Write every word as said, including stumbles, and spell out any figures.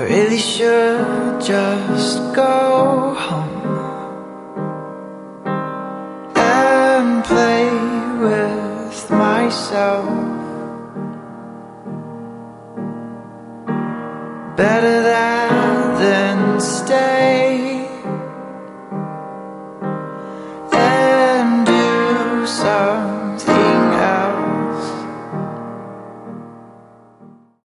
I really should just go home and play with myself. Better that than stay and do some